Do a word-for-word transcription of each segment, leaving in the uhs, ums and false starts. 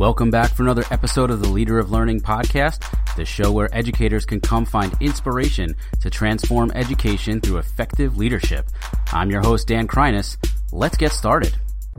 Welcome back for another episode of the Leader of Learning podcast, the show where educators can come find inspiration to transform education through effective leadership. I'm your host, Dan Kreiness. Let's get started.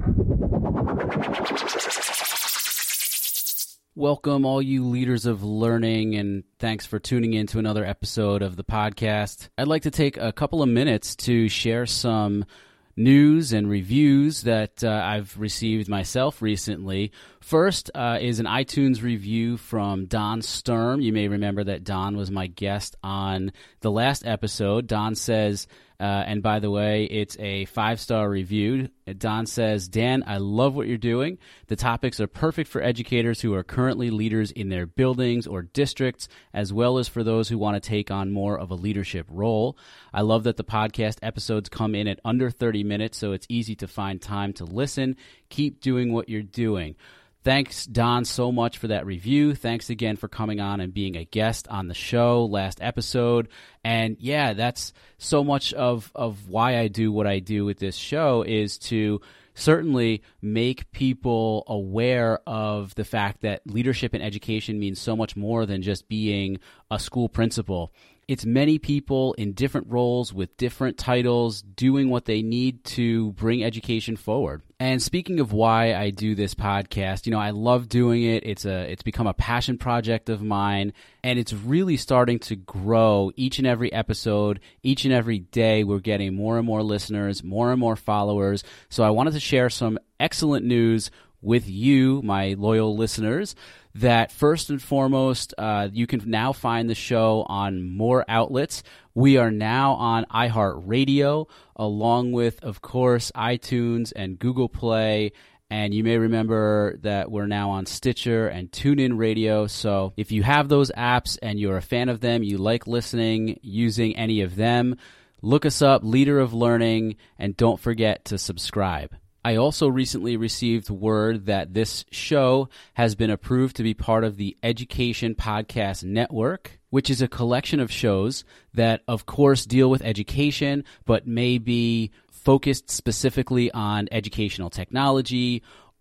Welcome, all you leaders of learning, and thanks for tuning in to another episode of the podcast. I'd like to take a couple of minutes to share some news and reviews that uh, I've received myself recently. First uh, is an iTunes review from Don Sturm. You may remember that Don was my guest on the last episode. Don says, uh, and by the way, it's a five-star review. Don says, Dan, I love what you're doing. The topics are perfect for educators who are currently leaders in their buildings or districts, as well as for those who want to take on more of a leadership role. I love that the podcast episodes come in at under thirty minutes, so it's easy to find time to listen. Keep doing what you're doing. Thanks, Don, so much for that review. Thanks again for coming on and being a guest on the show last episode. And yeah, that's so much of, of why I do what I do with this show, is to certainly make people aware of the fact that leadership in education means so much more than just being a school principal. It's many people in different roles with different titles doing what they need to bring education forward. And speaking of why I do this podcast, you know, I love doing it. It's a it's become a passion project of mine, and it's really starting to grow each and every episode. Each and every day we're getting more and more listeners, more and more followers. So I wanted to share some excellent news with you, my loyal listeners, that first and foremost, uh, you can now find the show on more outlets. We are now on iHeartRadio, along with, of course, iTunes and Google Play. And you may remember that we're now on Stitcher and TuneIn Radio. So if you have those apps and you're a fan of them, you like listening using any of them, look us up, Leader of Learning, and don't forget to subscribe. I also recently received word that this show has been approved to be part of the Education Podcast Network, which is a collection of shows that, of course, deal with education, but may be focused specifically on educational technology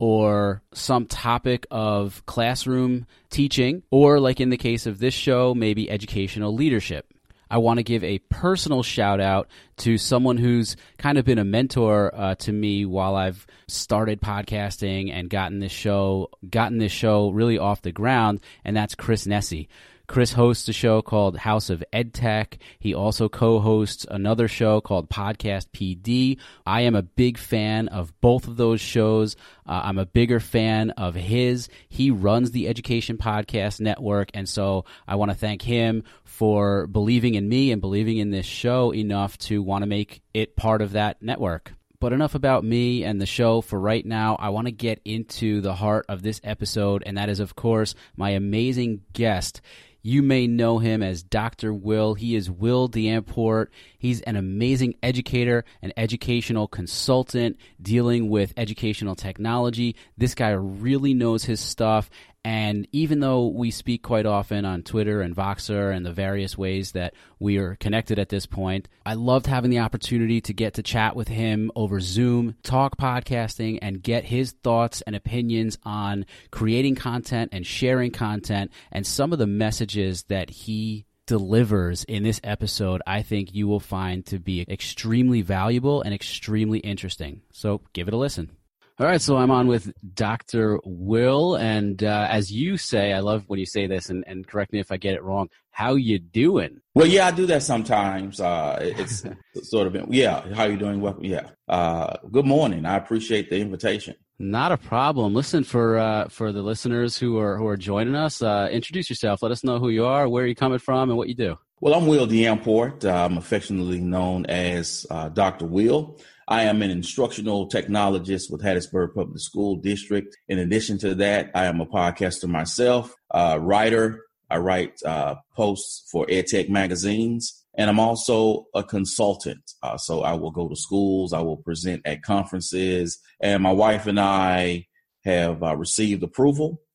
or some topic of classroom teaching, or like in the case of this show, maybe educational leadership. I want to give a personal shout out to someone who's kind of been a mentor uh, to me while I've started podcasting and gotten this show, gotten this show really off the ground, and that's Chris Nesi. Chris hosts a show called House of EdTech. He also co-hosts another show called Podcast P D. I am a big fan of both of those shows. Uh, I'm a bigger fan of his. He runs the Education Podcast Network, and so I want to thank him for believing in me and believing in this show enough to want to make it part of that network. But enough about me and the show for right now. I want to get into the heart of this episode, and that is, of course, my amazing guest. You may know him as Doctor Will. He is Will D'Amport. He's an amazing educator, an educational consultant dealing with educational technology. This guy really knows his stuff. And even though we speak quite often on Twitter and Voxer and the various ways that we are connected at this point, I loved having the opportunity to get to chat with him over Zoom, talk podcasting, and get his thoughts and opinions on creating content and sharing content, and some of the messages that he delivers in this episode I think you will find to be extremely valuable and extremely interesting. So give it a listen. All right, so I'm on with Doctor Will, and uh, as you say, I love when you say this, and, and correct me if I get it wrong, how you doing? Well, yeah, I do that sometimes. Uh, it's sort of, yeah, how you doing? Well, yeah. Uh, good morning. I appreciate the invitation. Not a problem. Listen, for uh, for the listeners who are who are joining us, uh, introduce yourself. Let us know who you are, where you're coming from, and what you do. Well, I'm Will D'Amport. Uh, I'm affectionately known as uh, Doctor Will. I am an instructional technologist with Hattiesburg Public School District. In addition to that, I am a podcaster myself, a writer. I write uh, posts for EdTech magazines, and I'm also a consultant. Uh, so I will go to schools, I will present at conferences, and my wife and I have uh, received approval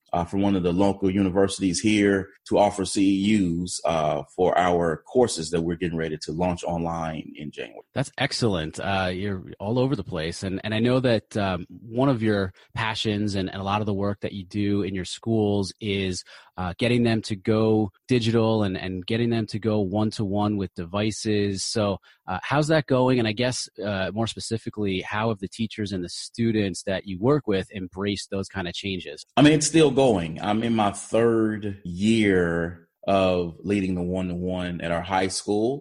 uh, from one of the local universities here to offer C E Us uh, for our courses that we're getting ready to launch online in January. That's excellent. Uh, you're all over the place. And, and I know that um, one of your passions and, and a lot of the work that you do in your schools is uh, getting them to go digital and, and getting them to go one-to-one with devices. So uh, how's that going? And I guess uh, more specifically, how have the teachers and the students that you work with embraced those kind of changes? I mean, it's still going. I'm in my third year of leading the one-to-one at our high school.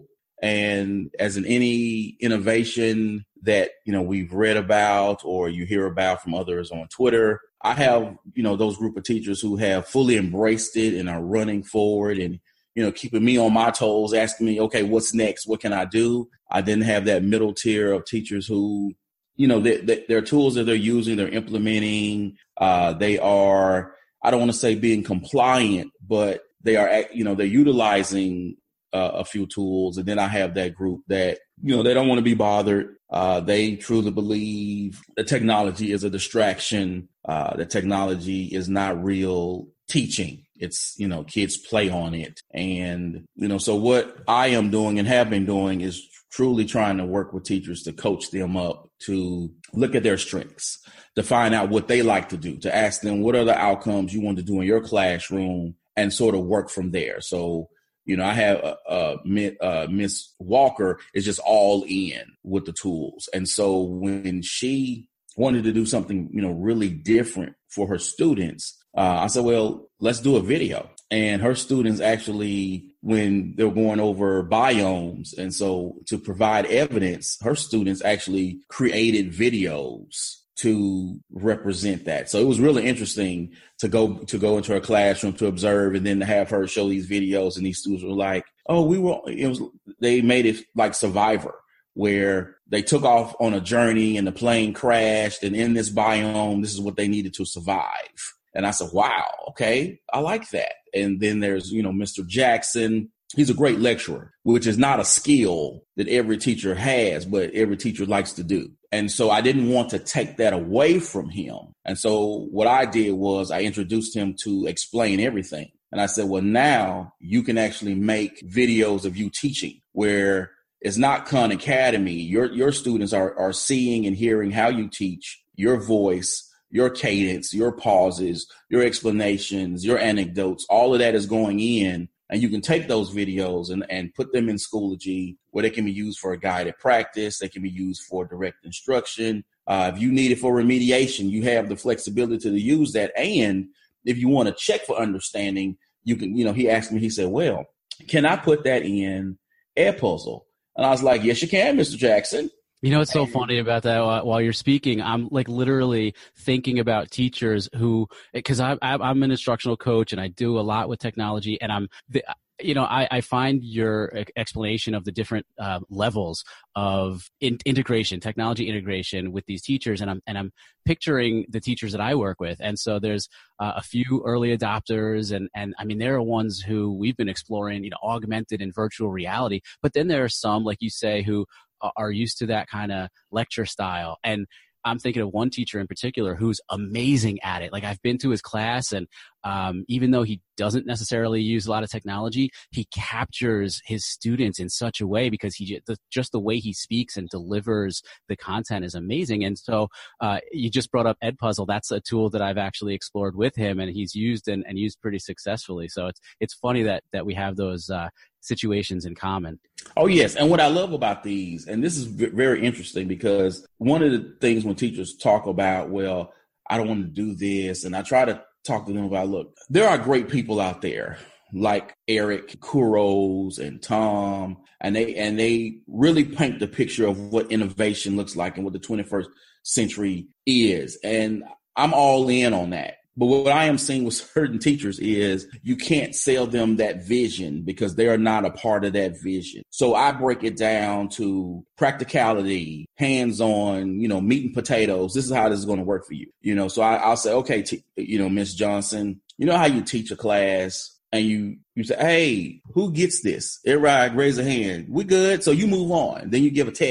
And as in any innovation that, you know, we've read about or you hear about from others on Twitter, I have, you know, those group of teachers who have fully embraced it and are running forward and, you know, keeping me on my toes, asking me, okay, what's next? What can I do? I didn't have that middle tier of teachers who, you know, they, they, their tools that they're using, they're implementing, uh, they are, I don't want to say being compliant, but they are, you know, they're utilizing Uh, a few tools. And then I have that group that, you know, they don't want to be bothered. Uh, they truly believe the technology is a distraction. Uh, the technology is not real teaching. It's, you know, kids play on it. And, you know, so what I am doing and have been doing is truly trying to work with teachers to coach them up, to look at their strengths, to find out what they like to do, to ask them what are the outcomes you want to do in your classroom and sort of work from there. So, you know, I have uh, uh, uh, Miss Walker is just all in with the tools. And so when she wanted to do something, you know, really different for her students, uh, I said, well, let's do a video. And her students actually, when they're going over biomes, and so to provide evidence, her students actually created videos to represent that. So it was really interesting to go to go into her classroom to observe and then to have her show these videos. And these students were like, oh, we were, it was, they made it like Survivor, where they took off on a journey and the plane crashed. And in this biome, this is what they needed to survive. And I said, wow, okay, I like that. And then there's, you know, Mister Jackson. He's a great lecturer, which is not a skill that every teacher has, but every teacher likes to do. And so I didn't want to take that away from him. And so what I did was I introduced him to Explain Everything. And I said, well, now you can actually make videos of you teaching where it's not Khan Academy. Your, your students are, are seeing and hearing how you teach, your voice, your cadence, your pauses, your explanations, your anecdotes, all of that is going in. And you can take those videos and, and put them in Schoology where they can be used for a guided practice. They can be used for direct instruction. Uh, if you need it for remediation, you have the flexibility to use that. And if you want to check for understanding, you can, you know, he asked me, he said, well, can I put that in Edpuzzle? And I was like, yes, you can, Mister Jackson. You know, it's so funny about that while you're speaking. I'm like literally thinking about teachers who, because I'm, I'm an instructional coach and I do a lot with technology, and I'm, you know, I, I find your explanation of the different uh, levels of in, integration, technology integration with these teachers, and I'm and I'm picturing the teachers that I work with, and so there's uh, a few early adopters, and and I mean there are ones who we've been exploring, you know, augmented and virtual reality, but then there are some, like you say, who are used to that kind of lecture style. And I'm thinking of one teacher in particular who's amazing at it. Like I've been to his class, and um, even though he doesn't necessarily use a lot of technology, he captures his students in such a way because he the, just the way he speaks and delivers the content is amazing. And so uh, you just brought up Edpuzzle. That's a tool that I've actually explored with him, and he's used and, and used pretty successfully. So it's it's funny that that we have those uh, situations in common. Oh, yes. And what I love about these, and this is v- very interesting because one of the things when teachers talk about, well, I don't want to do this. And I try to talk to them about, look, there are great people out there like Eric Kuros and Tom, and they and they really paint the picture of what innovation looks like and what the twenty-first century is. And I'm all in on that. But what I am seeing with certain teachers is you can't sell them that vision because they are not a part of that vision. So I break it down to practicality, hands-on, you know, meat and potatoes. This is how this is going to work for you. You know, so I, I'll say, okay, t- you know, Miss Johnson, you know how you teach a class and you, you say, hey, who gets this? Everybody raise a hand. We good. So you move on. Then you give a test.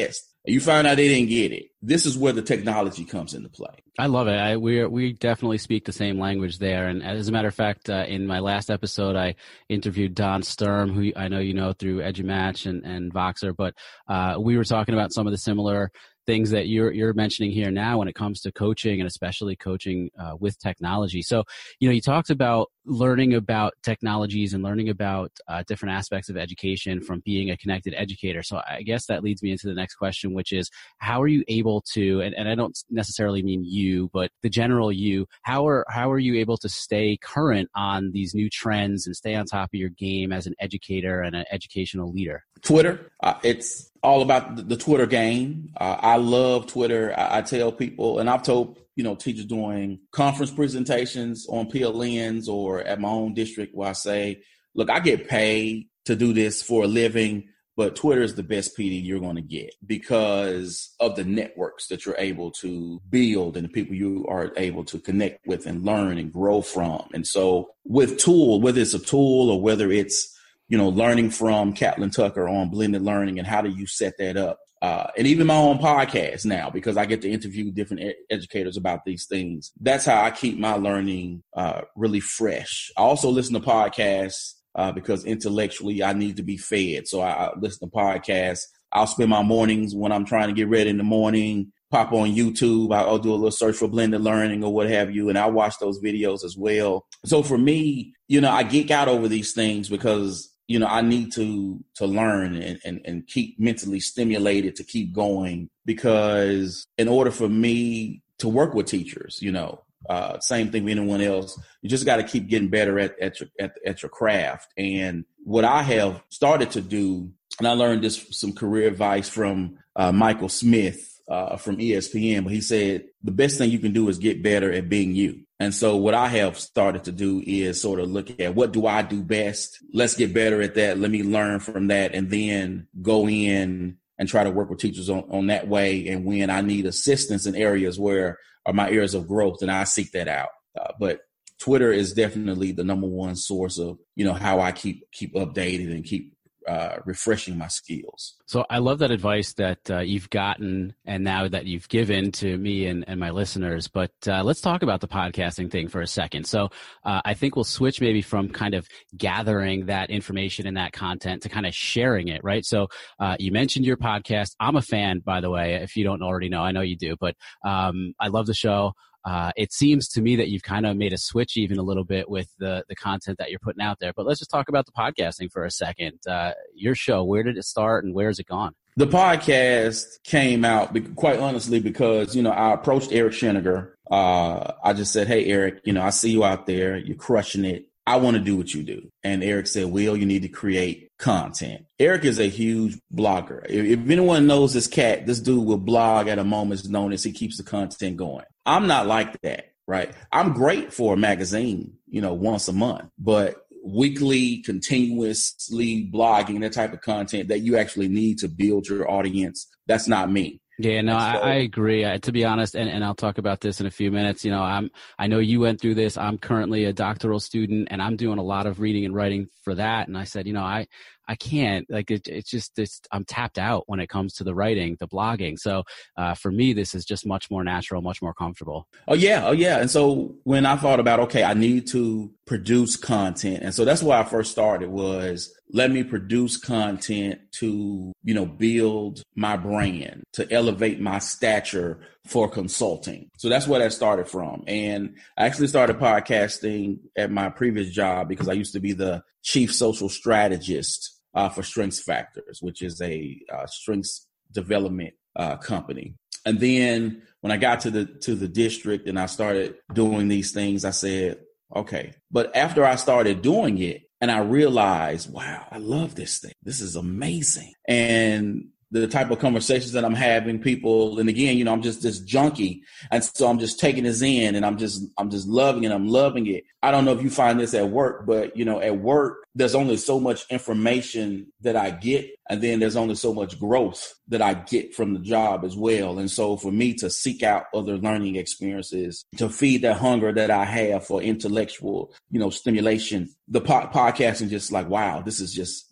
and you find out they didn't get it, this is where the technology comes into play. I love it. I, we we definitely speak the same language there. And as a matter of fact, uh, in my last episode, I interviewed Don Sturm, who I know you know through EduMatch and, and Voxer, but uh, we were talking about some of the similar things that you're you're mentioning here now when it comes to coaching, and especially coaching uh, with technology. So, you know, you talked about learning about technologies and learning about uh, different aspects of education from being a connected educator. So I guess that leads me into the next question, which is, how are you able to, and, and I don't necessarily mean you, but the general you, how are how are you able to stay current on these new trends and stay on top of your game as an educator and an educational leader? Twitter. Uh, it's all about the, the Twitter game. Uh, I love Twitter. I, I tell people, and I've told, you know, teachers doing conference presentations on P L Ns or at my own district where I say, look, I get paid to do this for a living, but Twitter is the best P D you're going to get because of the networks that you're able to build and the people you are able to connect with and learn and grow from. And so with tool, whether it's a tool or whether it's, you know, learning from Catlin Tucker on blended learning and how do you set that up? Uh, and even my own podcast now, because I get to interview different ed- educators about these things. That's how I keep my learning uh, really fresh. I also listen to podcasts uh, because intellectually I need to be fed. So I, I listen to podcasts. I'll spend my mornings when I'm trying to get ready in the morning, pop on YouTube. I'll do a little search for blended learning or what have you, and I'll watch those videos as well. So for me, you know, I geek out over these things because you know, I need to to learn and, and, and keep mentally stimulated to keep going, because in order for me to work with teachers, you know, uh, same thing with anyone else, you just got to keep getting better at at your, at, at your craft. And what I have started to do, and I learned this some career advice from uh, Michael Smith uh, from E S P N, but he said the best thing you can do is get better at being you. And so what I have started to do is sort of look at what do I do best? Let's get better at that. Let me learn from that and then go in and try to work with teachers on, on that way. And when I need assistance in areas where are my areas of growth, then I seek that out. Uh, but Twitter is definitely the number one source of, you know, how I keep keep updated and keep Uh, refreshing my skills. So I love that advice that uh, you've gotten and now that you've given to me and, and my listeners. But uh, let's talk about the podcasting thing for a second. So uh, I think we'll switch maybe from kind of gathering that information and that content to kind of sharing it, right? So uh, you mentioned your podcast. I'm a fan, by the way, if you don't already know. I know you do, but um, I love the show. Uh, it seems to me that you've kind of made a switch even a little bit with the the content that you're putting out there. But let's just talk about the podcasting for a second. Uh, your show, where did it start and where has it gone? The podcast came out, quite honestly, because, you know, I approached Eric Sheninger. Uh, I just said, hey, Eric, you know, I see you out there. You're crushing it. I want to do what you do. And Eric said, Will, you need to create content. Eric is a huge blogger. If, if anyone knows this cat, this dude will blog at a moment's notice. He keeps the content going. I'm not like that, right? I'm great for a magazine, you know, once a month, but weekly, continuously blogging, that type of content that you actually need to build your audience, that's not me. Yeah, no, I, I agree. I, to be honest, and, and I'll talk about this in a few minutes. You know, I'm, I know you went through this. I'm currently a doctoral student and I'm doing a lot of reading and writing for that. And I said, you know, I, I can't, like, it, it's just, it's, I'm tapped out when it comes to the writing, the blogging. So uh, for me, this is just much more natural, much more comfortable. Oh, yeah. Oh, yeah. And so when I thought about, okay, I need to produce content. And so that's why I first started was, let me produce content to, you know, build my brand, to elevate my stature for consulting. So that's where that started from. And I actually started podcasting at my previous job because I used to be the chief social strategist uh, for Strengths Factors, which is a uh, strengths development uh, company. And then when I got to the to the district and I started doing these things, I said, okay. But after I started doing it, and I realized, wow, I love this thing. This is amazing. And the type of conversations that I'm having, people, and again, you know, I'm just this junkie. And so I'm just taking this in and I'm just, I'm just loving it. I'm loving it. I don't know if you find this at work, but, you know, at work, there's only so much information that I get. And then there's only so much growth that I get from the job as well. And so for me to seek out other learning experiences, to feed that hunger that I have for intellectual, you know, stimulation, the po- podcasting just like, wow, this is just,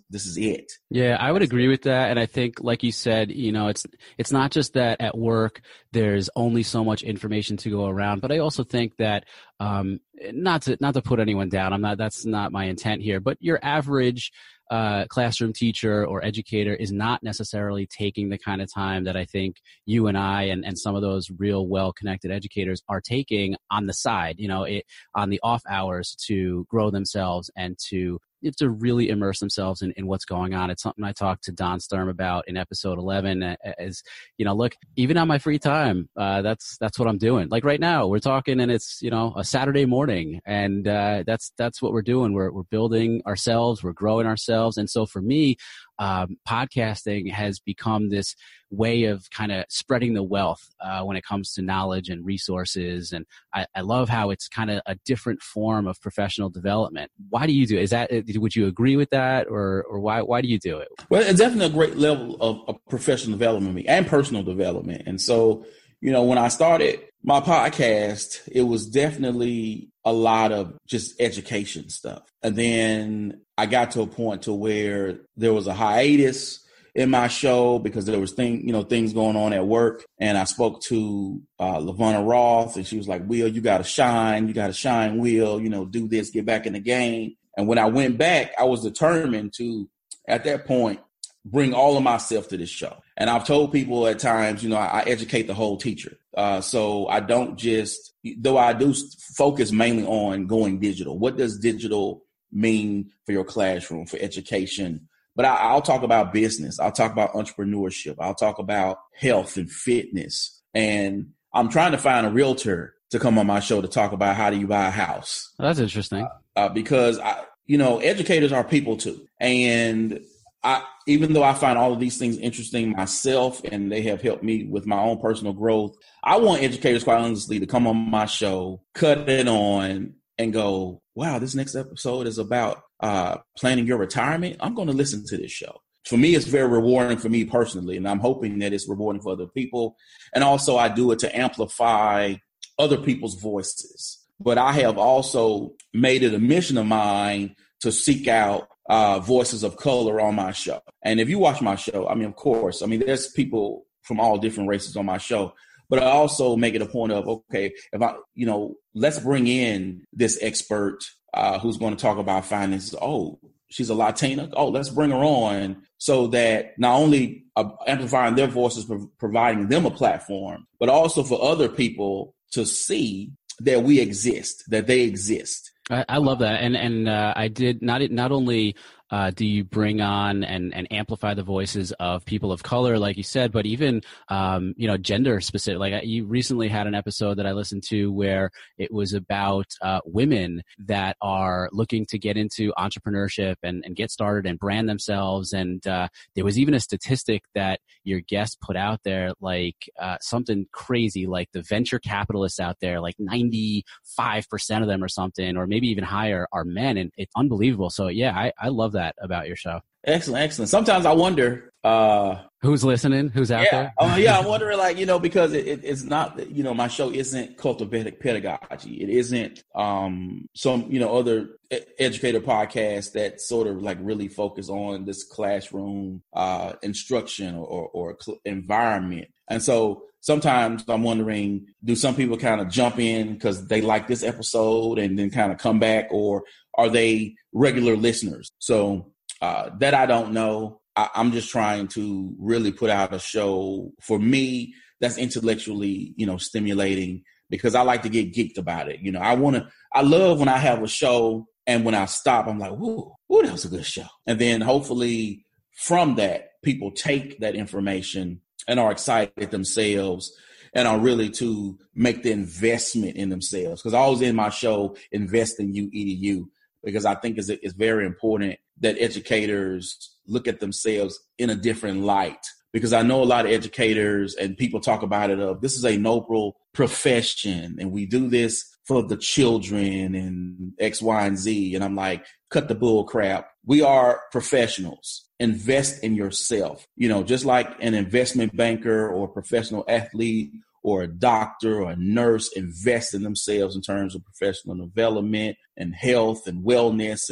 this is it. Yeah, I would agree with that. And I think, like you said, you know, it's it's not just that at work there's only so much information to go around, but I also think that um, not to not to put anyone down, I'm not. That's not my intent here. But your average uh, classroom teacher or educator is not necessarily taking the kind of time that I think you and I and, and some of those real well-connected educators are taking on the side, you know, it, on the off hours to grow themselves and to to really immerse themselves in, in what's going on. It's something I talked to Don Sturm about in episode eleven as, you know, look, even on my free time, uh, that's, that's what I'm doing. Like right now we're talking and it's, you know, a Saturday morning and, uh, that's, that's what we're doing. We're, we're building ourselves, we're growing ourselves. And so for me, um, podcasting has become this way of kind of spreading the wealth, uh, when it comes to knowledge and resources. And I, I love how it's kind of a different form of professional development. Why do you do it? Is that, would you agree with that, or, or why, why do you do it? Well, it's definitely a great level of, of professional development and personal development. And so, you know, when I started my podcast, it was definitely a lot of just education stuff. And then I got to a point to where there was a hiatus in my show because there was thing, you know, things going on at work. And I spoke to uh, LaVonna Roth, and she was like, Will, you got to shine. You got to shine, Will, you know, do this, get back in the game. And when I went back, I was determined to, at that point, bring all of myself to this show. And I've told people at times, you know, I, I educate the whole teacher. Uh, so I don't just, though I do focus mainly on going digital. What does digital mean for your classroom, for education? But I, I'll talk about business. I'll talk about entrepreneurship. I'll talk about health and fitness. And I'm trying to find a realtor to come on my show to talk about how do you buy a house. That's interesting. Uh, uh, because, I, you know, educators are people too. And I, even though I find all of these things interesting myself and they have helped me with my own personal growth, I want educators, quite honestly, to come on my show, cut it on, and go, wow, this next episode is about uh, planning your retirement. I'm going to listen to this show. For me, it's very rewarding for me personally, and I'm hoping that it's rewarding for other people. And also I do it to amplify other people's voices. But I have also made it a mission of mine to seek out uh, voices of color on my show. And if you watch my show, I mean, of course, I mean, there's people from all different races on my show. But I also make it a point of, okay, if I, you know, let's bring in this expert uh, who's going to talk about finances. Oh, she's a Latina. Oh, let's bring her on so that not only uh, amplifying their voices, pro- providing them a platform, but also for other people to see that we exist, that they exist. I, I love that. And, and, uh, I did not, not only, uh, do you bring on and, and amplify the voices of people of color, like you said, but even, um, you know, gender specific. Like you recently had an episode that I listened to where it was about, uh, women that are looking to get into entrepreneurship and, and get started and brand themselves. And, uh, there was even a statistic that your guest put out there, like, uh, something crazy, like the venture capitalists out there, like ninety-five percent of them or something, or maybe even higher, are men. And it's unbelievable. So yeah, I, I love that about your show. Excellent, excellent. Sometimes I wonder uh, who's listening, who's out yeah, there. uh, yeah, I'm wondering, like, you know, because it, it, it's not, you know, my show isn't cultivating pedagogy. It isn't um, some, you know, other educator podcasts that sort of like really focus on this classroom uh, instruction or, or cl- environment. And so sometimes I'm wondering, do some people kind of jump in because they like this episode and then kind of come back, or are they regular listeners? So uh, that I don't know. I, I'm just trying to really put out a show for me that's intellectually, you know, stimulating, because I like to get geeked about it. You know, I want to, I love when I have a show and when I stop, I'm like, whoa, whoa, that was a good show. And then hopefully from that, people take that information and are excited themselves and are really to make the investment in themselves. Because I always in my show, invest in you, E D U, because I think it's, it's very important that educators look at themselves in a different light. Because I know a lot of educators and people talk about it of, this is a noble profession and we do this for the children and X, Y, and Z. And I'm like, cut the bull crap. We are professionals. Invest in yourself. You know, just like an investment banker or a professional athlete or a doctor or a nurse invest in themselves in terms of professional development and health and wellness and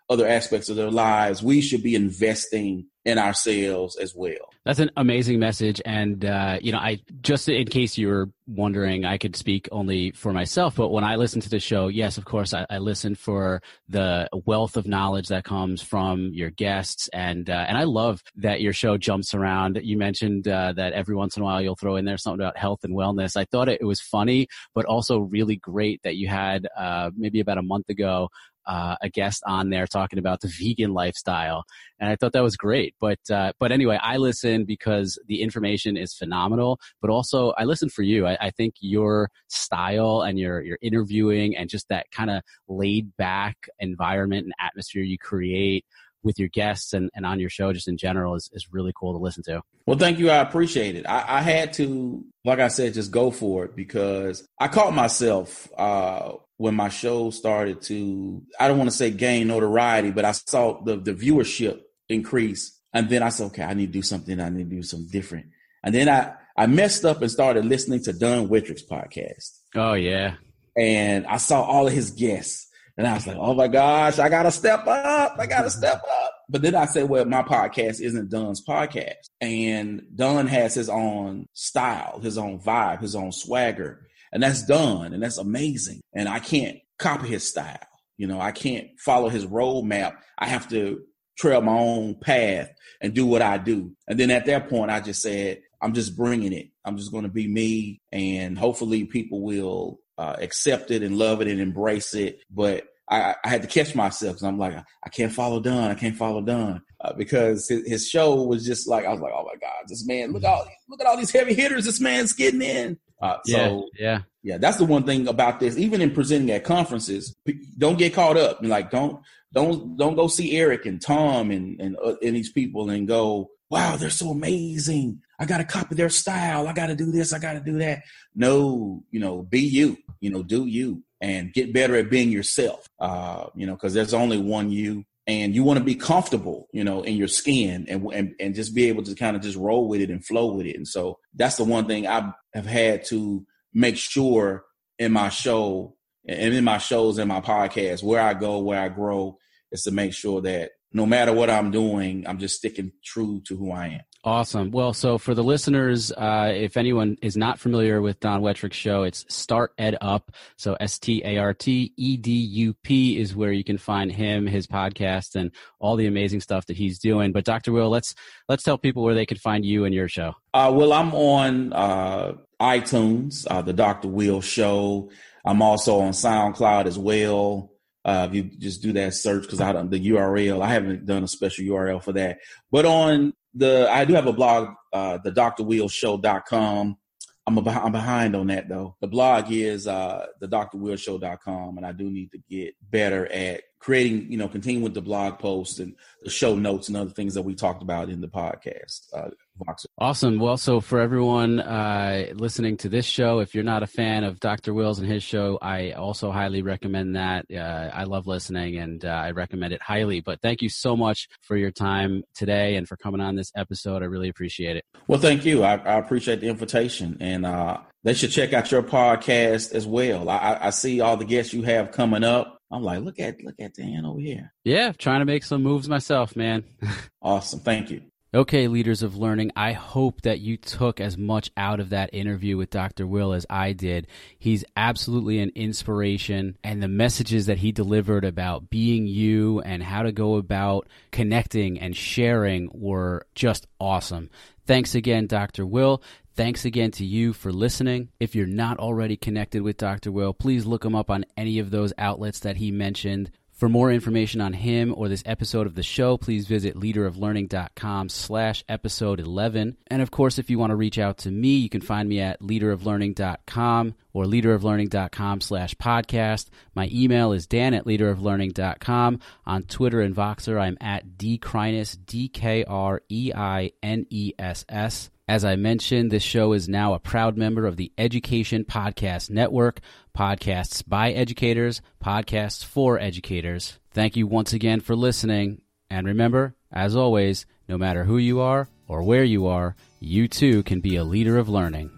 other aspects of their lives, we should be investing in ourselves as well. That's an amazing message. And, uh, you know, I just in case you were wondering, I could speak only for myself. But when I listen to the show, yes, of course, I, I listen for the wealth of knowledge that comes from your guests. And uh, and I love that your show jumps around. You mentioned uh, that every once in a while you'll throw in there something about health and wellness. I thought it, it was funny, but also really great that you had uh, maybe about a month ago Uh, a guest on there talking about the vegan lifestyle. And I thought that was great. But, uh, but anyway, I listen because the information is phenomenal, but also I listen for you. I, I think your style and your, your interviewing and just that kind of laid back environment and atmosphere you create with your guests and, and on your show just in general is, is really cool to listen to. Well, thank you. I appreciate it. I, I had to, like I said, just go for it because I caught myself, uh, when my show started to, I don't want to say gain notoriety, but I saw the, the viewership increase. And then I said, okay, I need to do something. I need to do something different. And then I, I messed up and started listening to Don Wettrick's podcast. Oh, yeah. And I saw all of his guests. And I was like, oh, my gosh, I got to step up. I got to step up. But then I said, well, my podcast isn't Don's podcast. And Don has his own style, his own vibe, his own swagger. And that's done. And that's amazing. And I can't copy his style. You know, I can't follow his roadmap. I have to trail my own path and do what I do. And then at that point, I just said, I'm just bringing it. I'm just going to be me. And hopefully people will uh, accept it and love it and embrace it. But I, I had to catch myself because I'm like, I can't follow Don. I can't follow Don uh, because his, his show was just like, I was like, oh, my God, this man, look, all, look at all these heavy hitters this man's getting in. Uh, so yeah, yeah, yeah, that's the one thing about this. Even in presenting at conferences, don't get caught up. Like, don't, don't, don't go see Eric and Tom and and, uh, and these people and go, wow, they're so amazing. I got to copy their style. I got to do this. I got to do that. No, you know, be you. You know, do you and get better at being yourself. Uh, you know, because there's only one you. And you want to be comfortable, you know, in your skin and, and and just be able to kind of just roll with it and flow with it. And so that's the one thing I have had to make sure in my show and in my shows and my podcast, where I go, where I grow, is to make sure that no matter what I'm doing, I'm just sticking true to who I am. Awesome. Well, so for the listeners, uh, if anyone is not familiar with Don Wettrick's show, it's Start Ed Up. So S T A R T E D U P is where you can find him, his podcast, and all the amazing stuff that he's doing. But Doctor Will, let's let's tell people where they can find you and your show. Uh, well, I'm on uh, iTunes, uh, the Doctor Will Show. I'm also on SoundCloud as well. Uh, if you just do that search, because I don't the U R L, I haven't done a special U R L for that. But on the, I do have a blog, uh, the dr will show dot com. I'm, a, I'm behind on that though. The blog is uh, the dr will show dot com, and I do need to get better at creating, you know, continuing with the blog posts and the show notes and other things that we talked about in the podcast. Uh, Awesome. Well, so for everyone uh, listening to this show, if you're not a fan of Doctor Will's and his show, I also highly recommend that. Uh, I love listening and uh, I recommend it highly. But thank you so much for your time today and for coming on this episode. I really appreciate it. Well, thank you. I, I appreciate the invitation. And uh, they should check out your podcast as well. I, I see all the guests you have coming up. I'm like, look at look at Dan over here. Yeah, trying to make some moves myself, man. Awesome. Thank you. Okay, leaders of learning, I hope that you took as much out of that interview with Doctor Will as I did. He's absolutely an inspiration, and the messages that he delivered about being you and how to go about connecting and sharing were just awesome. Thanks again, Doctor Will. Thanks again to you for listening. If you're not already connected with Doctor Will, please look him up on any of those outlets that he mentioned. For more information on him or this episode of the show, please visit leaderoflearning.com slash episode 11. And of course, if you want to reach out to me, you can find me at leaderoflearning dot com or leaderoflearning.com slash podcast. My email is dan at leaderoflearning dot com. On Twitter and Voxer, I'm at dkreiness, D K R E I N E S S. As I mentioned, this show is now a proud member of the Education Podcast Network, podcasts by educators, podcasts for educators. Thank you once again for listening. And remember, as always, no matter who you are or where you are, you too can be a leader of learning.